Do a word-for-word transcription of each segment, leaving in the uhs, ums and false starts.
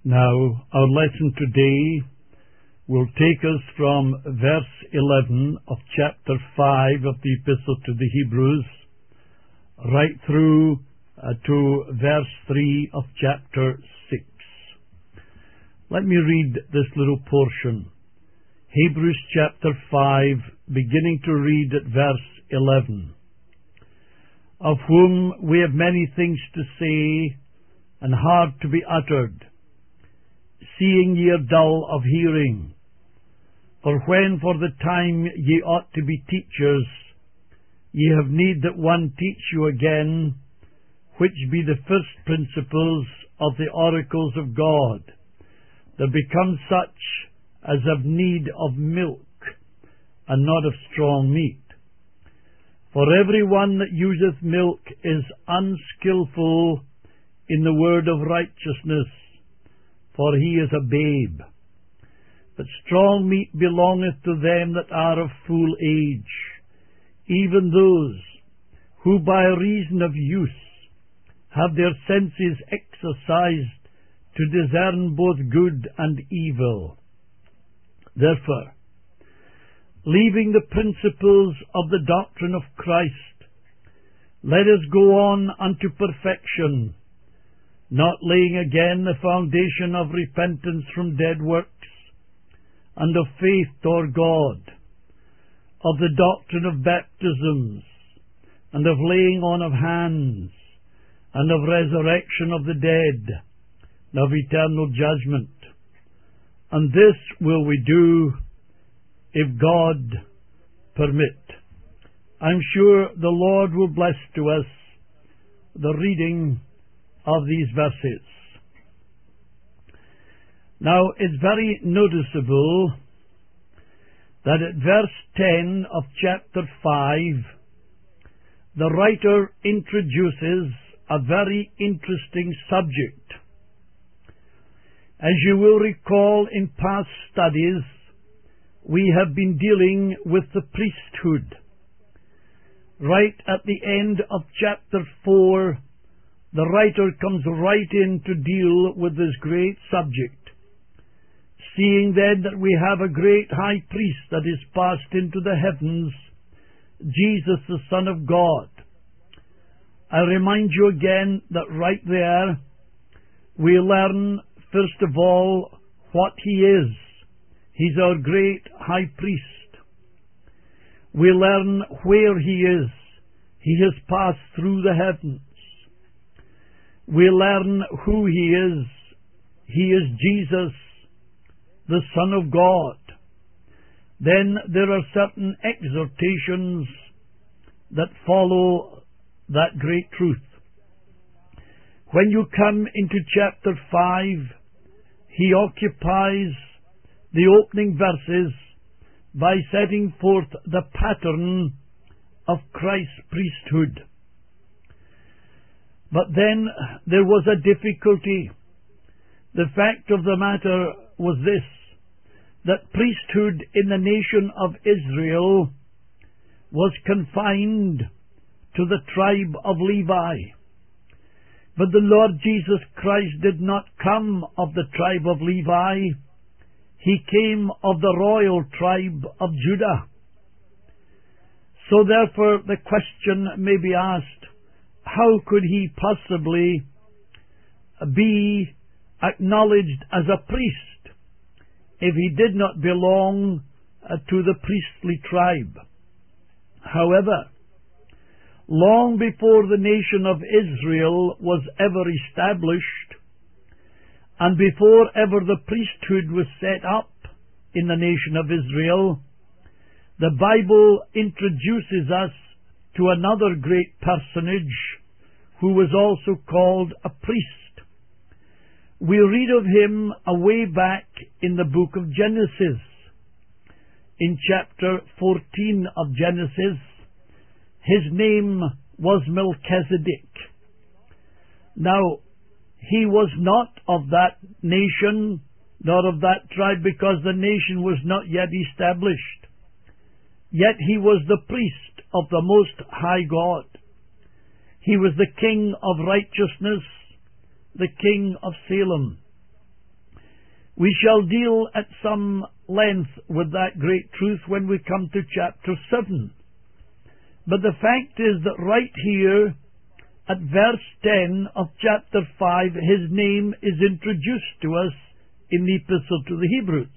Now, our lesson today will take us from verse eleven of chapter five of the Epistle to the Hebrews right through uh, to verse three of chapter six. Let me read this little portion. Hebrews chapter five, beginning to read at verse eleven. Of whom we have many things to say, and hard to be uttered, seeing ye are dull of hearing. For when for the time ye ought to be teachers, ye have need that one teach you again, which be the first principles of the oracles of God, that become such as have need of milk, and not of strong meat. For every one that useth milk is unskilful in the word of righteousness, for he is a babe. But strong meat belongeth to them that are of full age, even those who by reason of use have their senses exercised to discern both good and evil. Therefore, leaving the principles of the doctrine of Christ, let us go on unto perfection, not laying again the foundation of repentance from dead works, and of faith toward God, of the doctrine of baptisms, and of laying on of hands, and of resurrection of the dead, and of eternal judgment. And this will we do, if God permit. I'm sure the Lord will bless to us the reading of these verses. Now, it's very noticeable that at verse ten of chapter five, the writer introduces a very interesting subject. As you will recall in past studies, we have been dealing with the priesthood. Right at the end of chapter four, the writer comes right in to deal with this great subject. Seeing then that we have a great high priest that is passed into the heavens, Jesus the Son of God. I remind you again that right there we learn, first of all, what he is. He's our great high priest. We learn where he is. He has passed through the heavens. We learn who he is. He is Jesus, the Son of God. Then there are certain exhortations that follow that great truth. When you come into chapter five, he occupies the opening verses by setting forth the pattern of Christ's priesthood. But then there was a difficulty. The fact of the matter was this, that priesthood in the nation of Israel was confined to the tribe of Levi. But the Lord Jesus Christ did not come of the tribe of Levi. He came of the royal tribe of Judah. So therefore the question may be asked, how could he possibly be acknowledged as a priest if he did not belong uh, to the priestly tribe? However, long before the nation of Israel was ever established, and before ever the priesthood was set up in the nation of Israel, the Bible introduces us to another great personage who was also called a priest. We read of him away back in the book of Genesis. In chapter fourteen of Genesis, his name was Melchizedek. Now, he was not of that nation, nor of that tribe, because the nation was not yet established. Yet he was the priest of the Most High God. He was the king of righteousness, the king of Salem. We shall deal at some length with that great truth when we come to chapter seven. But the fact is that right here at verse ten of chapter five, his name is introduced to us in the Epistle to the Hebrews.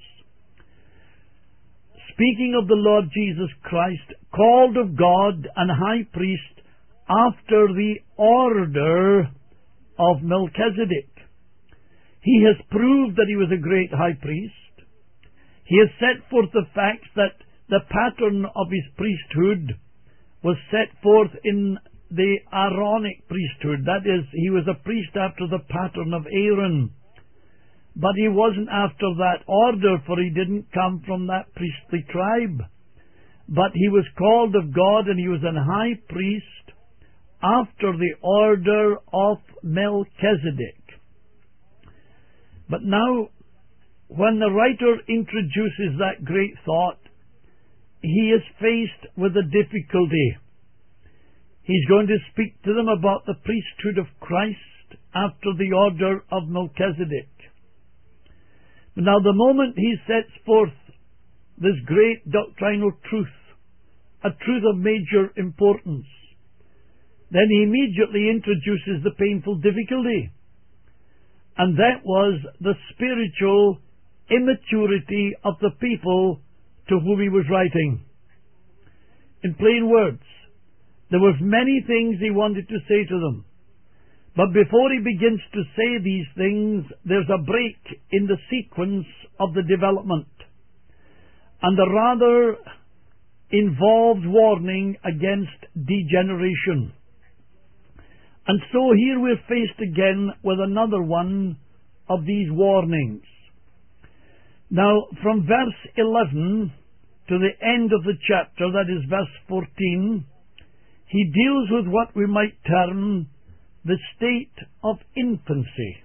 Speaking of the Lord Jesus Christ, called of God and high priest after the order of Melchizedek. He has proved that he was a great high priest. He has set forth the fact that the pattern of his priesthood was set forth in the Aaronic priesthood. That is, he was a priest after the pattern of Aaron. But he wasn't after that order, for he didn't come from that priestly tribe. But he was called of God, and he was an high priest after the order of Melchizedek. But now, when the writer introduces that great thought, he is faced with a difficulty. He's going to speak to them about the priesthood of Christ after the order of Melchizedek. Now, the moment he sets forth this great doctrinal truth, a truth of major importance, then he immediately introduces the painful difficulty. And that was the spiritual immaturity of the people to whom he was writing. In plain words, there was many things he wanted to say to them. But before he begins to say these things, there's a break in the sequence of the development, and a rather involved warning against degeneration. And so here we're faced again with another one of these warnings. Now, from verse eleven to the end of the chapter, that is verse fourteen, he deals with what we might term the state of infancy.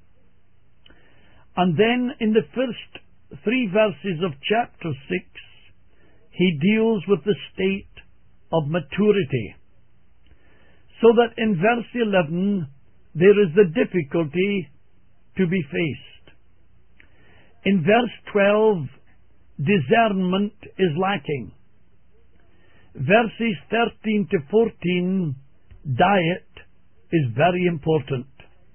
And then in the first three verses of chapter six, he deals with the state of maturity. So that in verse eleven, there is the difficulty to be faced. In verse twelve, discernment is lacking. Verses thirteen to fourteen, diet is very important.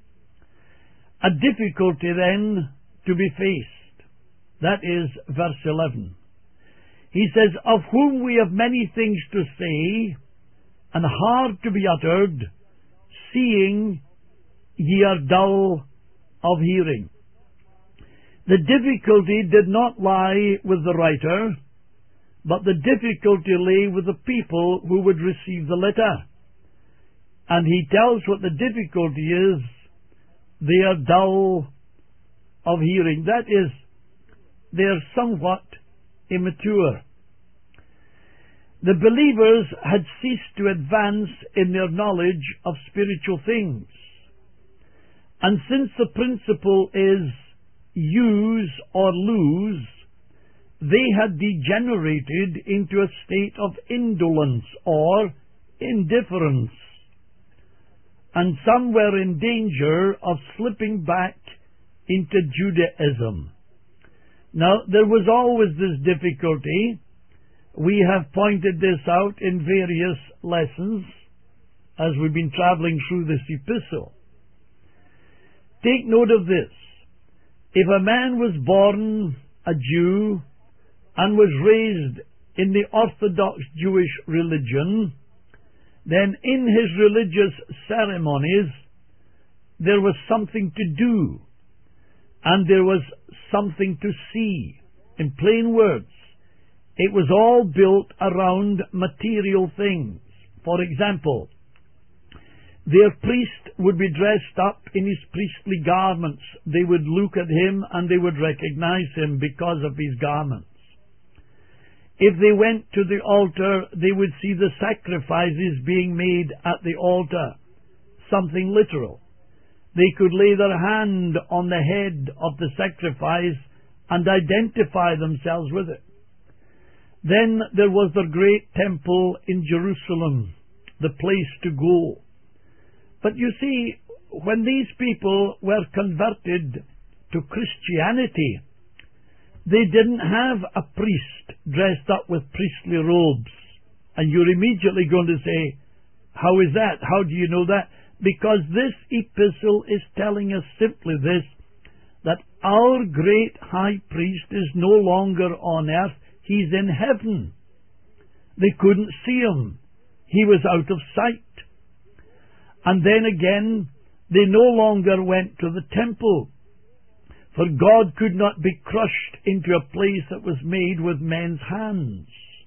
A difficulty then to be faced. That is verse eleven. He says, of whom we have many things to say, and hard to be uttered, seeing ye are dull of hearing. The difficulty did not lie with the writer, but the difficulty lay with the people who would receive the letter. And he tells what the difficulty is. They are dull of hearing. That is, they are somewhat immature. The believers had ceased to advance in their knowledge of spiritual things. And since the principle is use or lose, they had degenerated into a state of indolence or indifference. And some were in danger of slipping back into Judaism. Now, there was always this difficulty. We have pointed this out in various lessons as we've been traveling through this epistle. Take note of this. If a man was born a Jew and was raised in the Orthodox Jewish religion, then in his religious ceremonies there was something to do, and there was something to see. In plain words, it was all built around material things. For example, their priest would be dressed up in his priestly garments. They would look at him and they would recognize him because of his garments. If they went to the altar, they would see the sacrifices being made at the altar, something literal. They could lay their hand on the head of the sacrifice and identify themselves with it. Then there was the great temple in Jerusalem, the place to go. But you see, when these people were converted to Christianity, they didn't have a priest dressed up with priestly robes. And you're immediately going to say, how is that? How do you know that? Because this epistle is telling us simply this, that our great high priest is no longer on earth, he's in heaven. They couldn't see him. He was out of sight. And then again, they no longer went to the temple, for God could not be crushed into a place that was made with men's hands.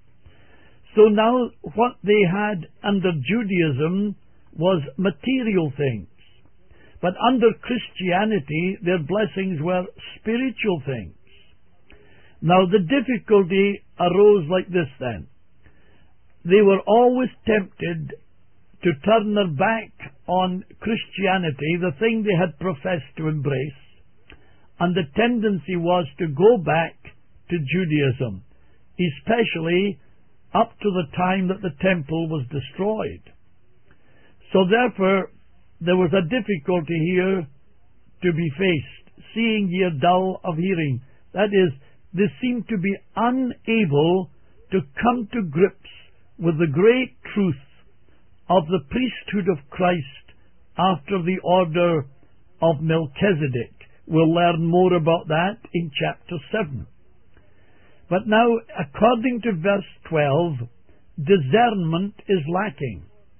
So now what they had under Judaism was material things. But under Christianity, their blessings were spiritual things. Now the difficulty arose like this then. They were always tempted to turn their back on Christianity, the thing they had professed to embrace, and the tendency was to go back to Judaism, especially up to the time that the temple was destroyed. So therefore, there was a difficulty here to be faced. Seeing ye are dull of hearing. That is, they seemed to be unable to come to grips with the great truth of the priesthood of Christ after the order of Melchizedek. We'll learn more about that in chapter seven. But now, according to verse twelve, discernment is lacking.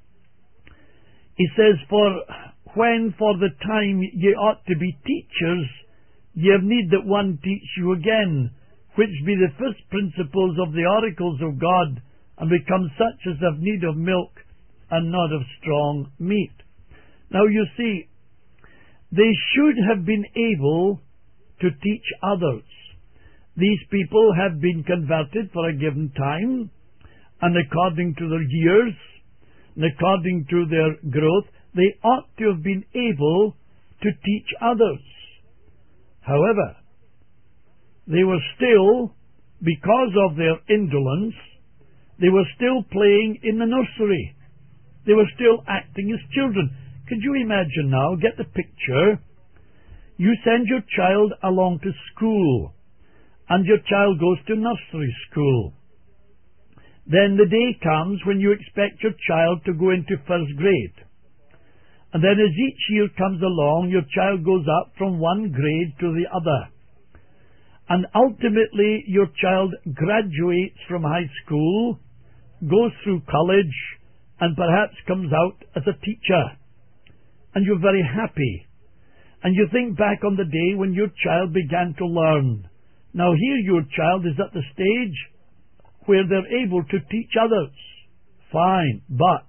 He says, For when for the time ye ought to be teachers, ye have need that one teach you again, which be the first principles of the oracles of God, and become such as have need of milk, and not of strong meat. Now you see, they should have been able to teach others. These people have been converted for a given time, and according to their years, and according to their growth, they ought to have been able to teach others. However, they were still, because of their indolence, they were still playing in the nursery. They were still acting as children. Could you imagine now, get the picture, you send your child along to school, and your child goes to nursery school. Then the day comes when you expect your child to go into first grade. And then as each year comes along, your child goes up from one grade to the other. And ultimately your child graduates from high school, goes through college, and perhaps comes out as a teacher. And you're very happy. And you think back on the day when your child began to learn. Now here your child is at the stage where they're able to teach others. Fine, but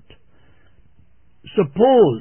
suppose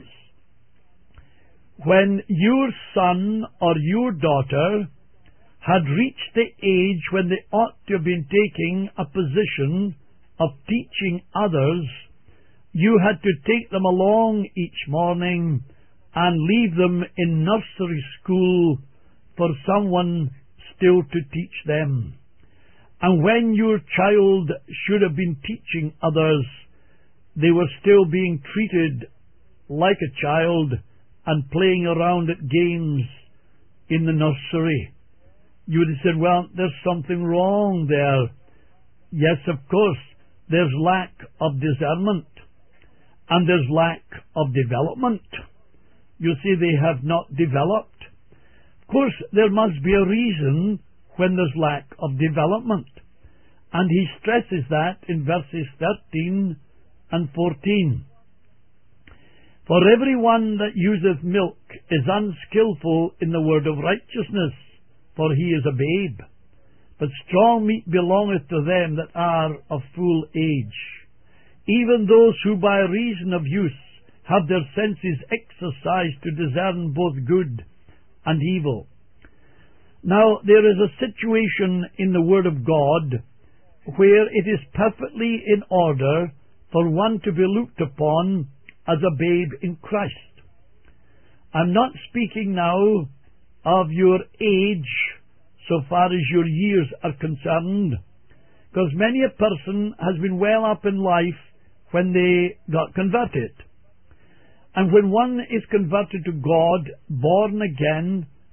when your son or your daughter had reached the age when they ought to have been taking a position of teaching others, you had to take them along each morning and leave them in nursery school for someone still to teach them. And when your child should have been teaching others, they were still being treated like a child and playing around at games in the nursery. You would have said, well, there's something wrong there. Yes, of course, there's lack of discernment, and there's lack of development. You see, they have not developed. Of course, there must be a reason when there's lack of development. And he stresses that in verses thirteen and fourteen. For everyone that useth milk is unskillful in the word of righteousness, for he is a babe. But strong meat belongeth to them that are of full age, even those who by reason of use have their senses exercised to discern both good and evil. Now, there is a situation in the Word of God where it is perfectly in order for one to be looked upon as a babe in Christ. I'm not speaking now of your age so far as your years are concerned, because many a person has been well up in life when they got converted. And when one is converted to God, born again,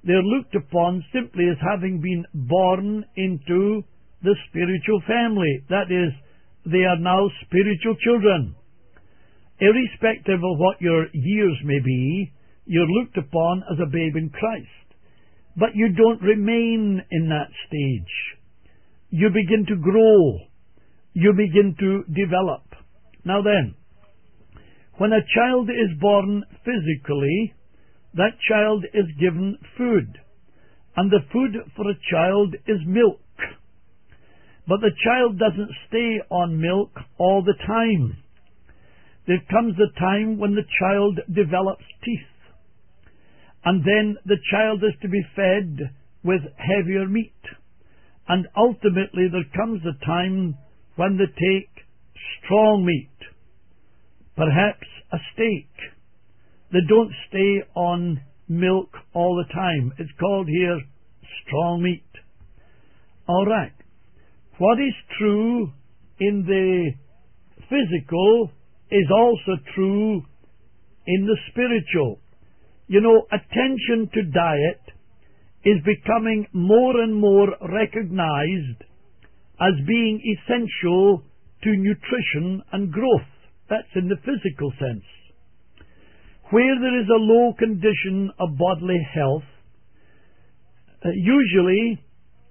They're looked upon simply as having been born into the spiritual family. That is, they are now spiritual children. Irrespective of what your years may be, you're looked upon as a babe in Christ. But you don't remain in that stage. You begin to grow. You begin to develop. Now then, when a child is born physically, that child is given food. And the food for a child is milk. But the child doesn't stay on milk all the time. There comes a time when the child develops teeth. And then the child is to be fed with heavier meat. And ultimately there comes a time when they take strong meat, perhaps a steak. They don't stay on milk all the time. It's called here strong meat. All right. What is true in the physical is also true in the spiritual. You know, attention to diet is becoming more and more recognized as being essential to nutrition and growth. That's in the physical sense. Where there is a low condition of bodily health, uh, usually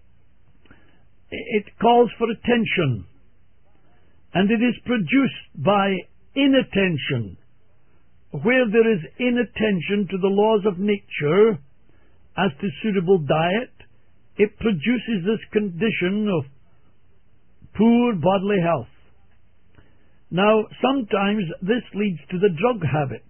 it calls for attention, and it is produced by inattention. Where there is inattention to the laws of nature as to suitable diet, it produces this condition of poor bodily health. Now, sometimes this leads to the drug habit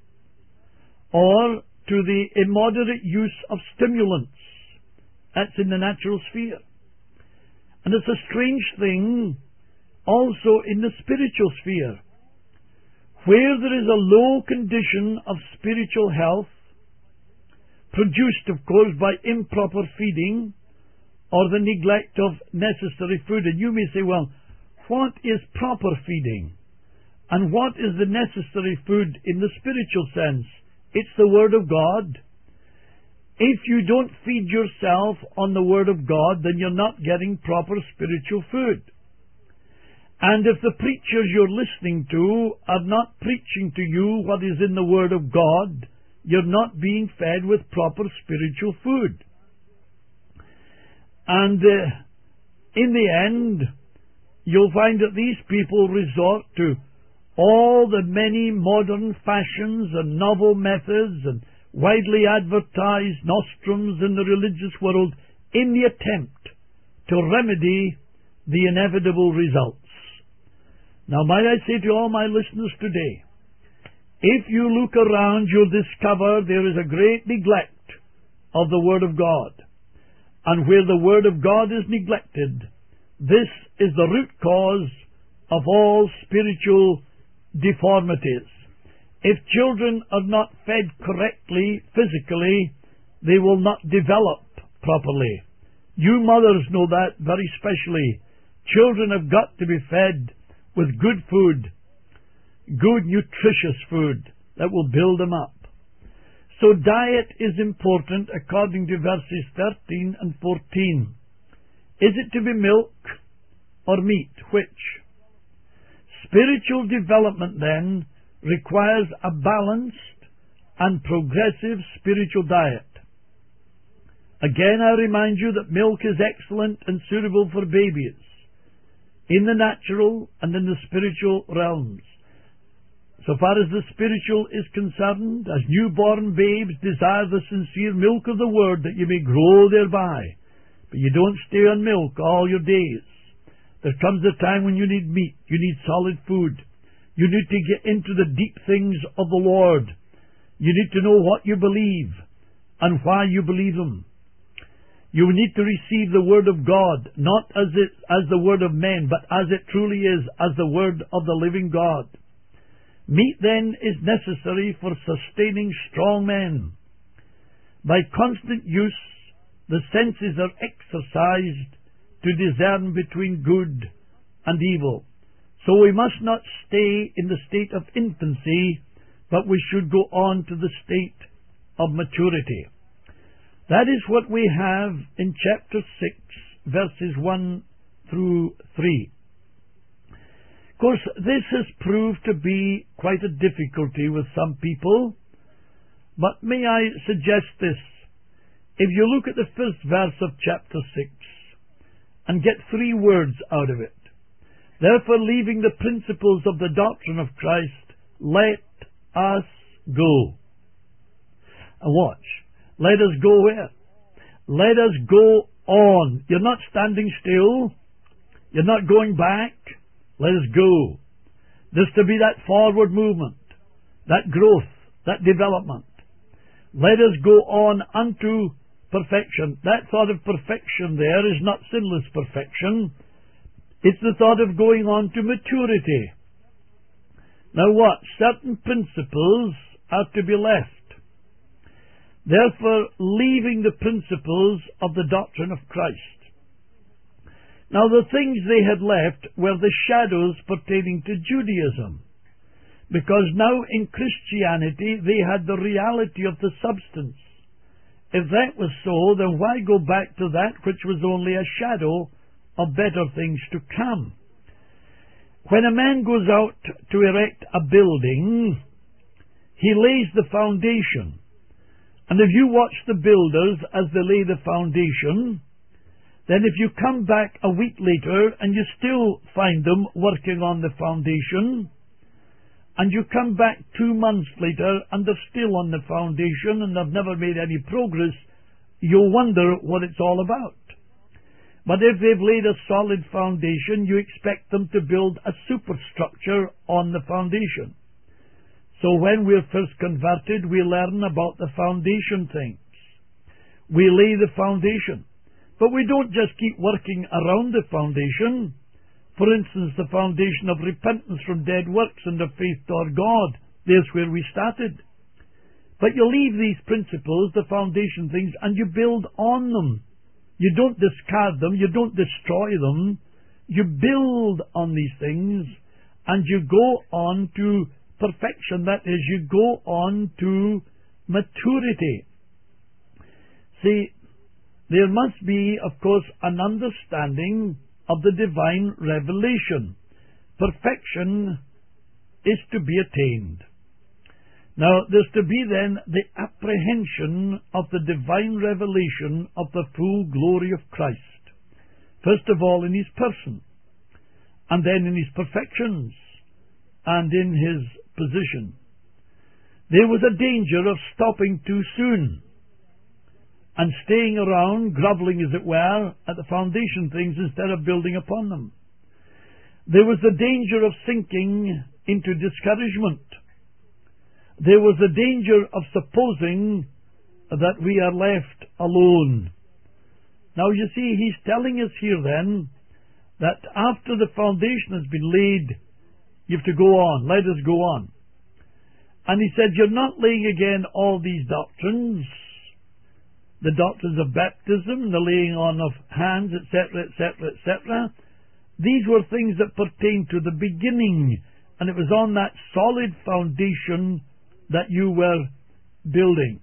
or to the immoderate use of stimulants. That's in the natural sphere. And it's a strange thing also in the spiritual sphere. Where there is a low condition of spiritual health, produced, of course, by improper feeding or the neglect of necessary food. And you may say, well, what is proper feeding? And what is the necessary food in the spiritual sense? It's the Word of God. If you don't feed yourself on the Word of God, then you're not getting proper spiritual food. And if the preachers you're listening to are not preaching to you what is in the Word of God, you're not being fed with proper spiritual food. And uh, in the end, you'll find that these people resort to all the many modern fashions and novel methods and widely advertised nostrums in the religious world in the attempt to remedy the inevitable results. Now, might I say to all my listeners today, if you look around, you'll discover there is a great neglect of the Word of God. And where the Word of God is neglected, this is the root cause of all spiritual deformities. If children are not fed correctly physically, they will not develop properly. You mothers know that very specially. Children have got to be fed with good food, good nutritious food that will build them up. So diet is important according to verses thirteen and fourteen. Is it to be milk or meat? Which? Spiritual development then requires a balanced and progressive spiritual diet. Again, I remind you that milk is excellent and suitable for babies in the natural and in the spiritual realms. So far as the spiritual is concerned, as newborn babes desire the sincere milk of the Word that you may grow thereby. But you don't stay on milk all your days. There comes a time when you need meat, you need solid food. You need to get into the deep things of the Lord. You need to know what you believe and why you believe them. You need to receive the Word of God, not as it as the word of men, but as it truly is, as the Word of the living God. Meat then is necessary for sustaining strong men. By constant use, the senses are exercised to discern between good and evil. So we must not stay in the state of infancy, but we should go on to the state of maturity. That is what we have in chapter six, verses one through three. Of course, this has proved to be quite a difficulty with some people, but may I suggest this? If you look at the first verse of chapter six and get three words out of it, therefore leaving the principles of the doctrine of Christ, let us go. And watch. Let us go where? Let us go on. You're not standing still. You're not going back. Let us go. There's to be that forward movement, that growth, that development. Let us go on unto perfection. That thought of perfection there is not sinless perfection. It's the thought of going on to maturity. Now what? Certain principles are to be left. Therefore, leaving the principles of the doctrine of Christ. Now the things they had left were the shadows pertaining to Judaism, because now in Christianity they had the reality of the substance. If that was so, then why go back to that which was only a shadow of better things to come? When a man goes out to erect a building, he lays the foundation. And if you watch the builders as they lay the foundation, then if you come back a week later and you still find them working on the foundation, and you come back two months later and they're still on the foundation and they've never made any progress, you'll wonder what it's all about. But if they've laid a solid foundation, you expect them to build a superstructure on the foundation. So when we're first converted, we learn about the foundation things. We lay the foundation. But we don't just keep working around the foundation. For instance, the foundation of repentance from dead works and of faith toward God. There's where we started. But you leave these principles, the foundation things, and you build on them. You don't discard them. You don't destroy them. You build on these things, and you go on to perfection. That is, you go on to maturity. See, there must be, of course, an understanding of the divine revelation. Perfection is to be attained. Now, there's to be then the apprehension of the divine revelation of the full glory of Christ. First of all, in his person, and then in his perfections, and in his position. There was a danger of stopping too soon and staying around, grovelling as it were, at the foundation things instead of building upon them. There was the danger of sinking into discouragement. There was the danger of supposing that we are left alone. Now you see, he's telling us here then that after the foundation has been laid, you have to go on. Let us go on. And he said, you're not laying again all these doctrines, the doctrines of baptism, the laying on of hands, et cetera, et cetera, et cetera. These were things that pertained to the beginning, and it was on that solid foundation that you were building.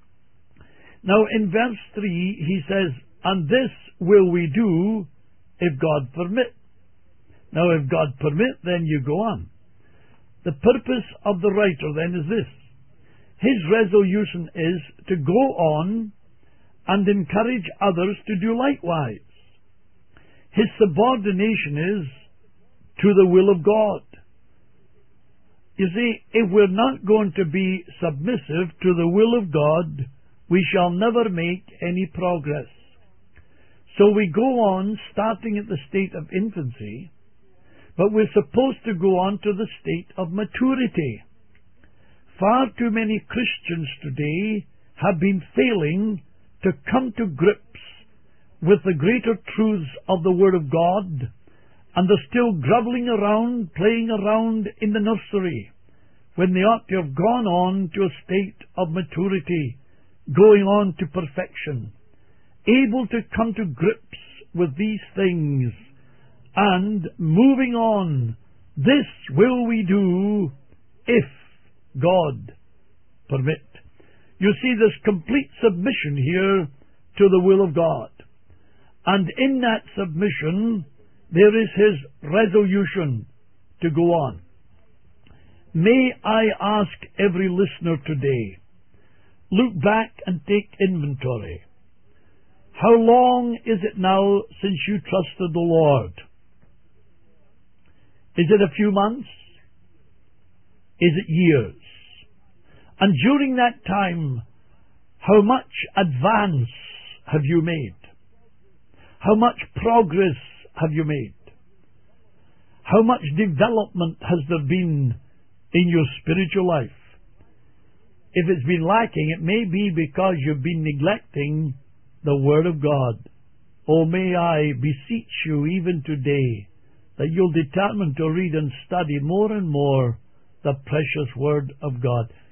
Now in verse three he says, and this will we do if God permit. Now if God permit, then you go on. The purpose of the writer then is this. His resolution is to go on and encourage others to do likewise. His subordination is to the will of God. You see, if we're not going to be submissive to the will of God, we shall never make any progress. So we go on starting at the state of infancy, but we're supposed to go on to the state of maturity. Far too many Christians today have been failing to come to grips with the greater truths of the Word of God, and they're still grovelling around, playing around in the nursery, when they ought to have gone on to a state of maturity, going on to perfection, able to come to grips with these things, and moving on. This will we do if God permit. You see, there's complete submission here to the will of God. And in that submission, there is his resolution to go on. May I ask every listener today, look back and take inventory. How long is it now since you trusted the Lord? Is it a few months? Is it years? And during that time, how much advance have you made? How much progress have you made? How much development has there been in your spiritual life? If it's been lacking, it may be because you've been neglecting the Word of God. Oh, may I beseech you even today that you'll determine to read and study more and more the precious Word of God.